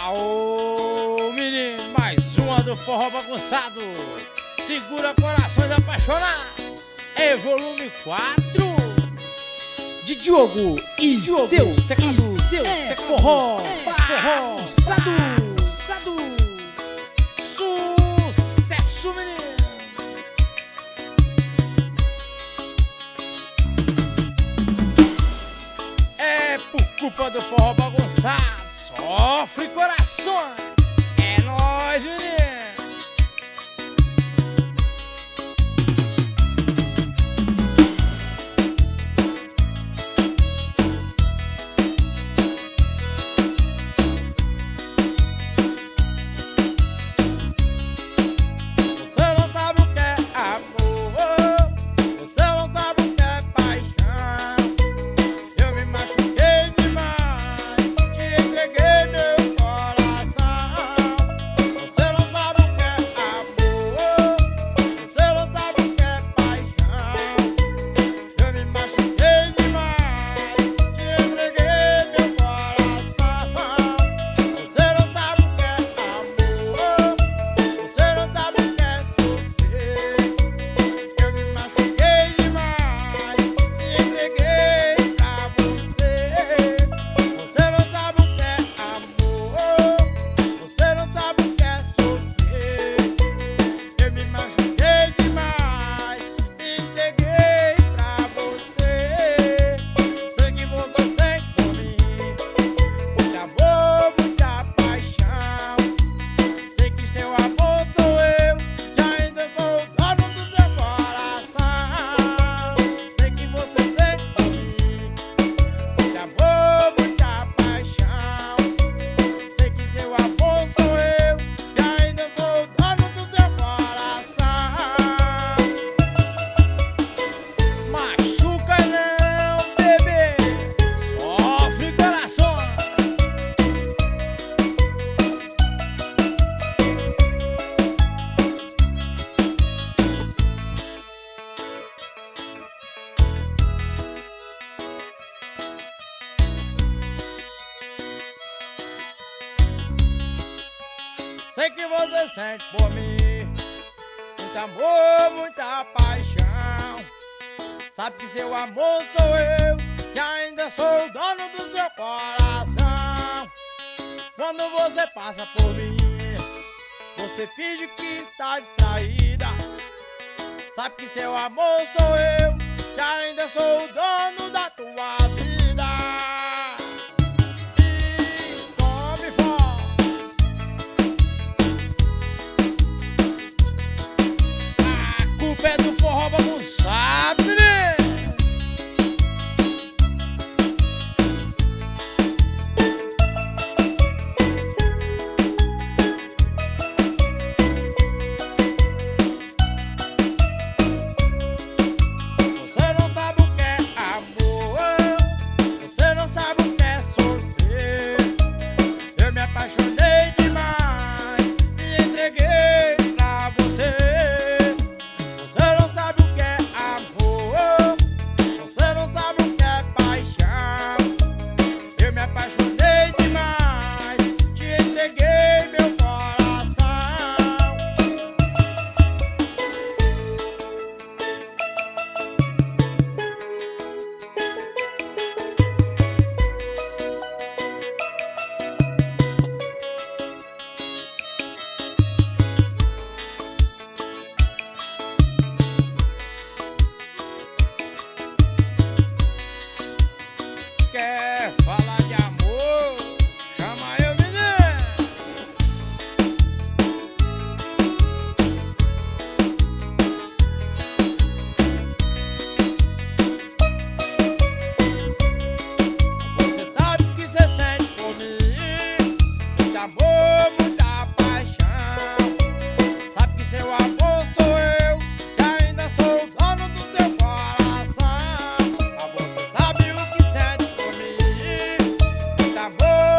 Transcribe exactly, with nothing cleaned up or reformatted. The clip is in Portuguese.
Aô, menino, mais uma do forró bagunçado. Segura corações apaixonados. É volume quatro de Diogo e Diogo, seus teclados, seus é, forró, é, forró, sado, sado. Sucesso, menino. É por culpa do forró bagunçado, sofre corações. É nóis, menino. Sei que você sente por mim muito amor, muita paixão. Sabe que seu amor sou eu, que ainda sou o dono do seu coração. Quando você passa por mim, você finge que está distraída. Sabe que seu amor sou eu, que ainda sou o dono da tua vida. Pé do forró bagunçado, né? Você não sabe o que é amor, você não sabe o que é sofrer. Eu me apaixonei demais, me entreguei pra você. Quer falar de amor? Chama eu, menino. Você sabe que você sente por mim muito amor, muita paixão. Sabe que seu amor sou eu, que ainda sou o dono do seu coração. Mas você sabe o que sente por mim, muito amor.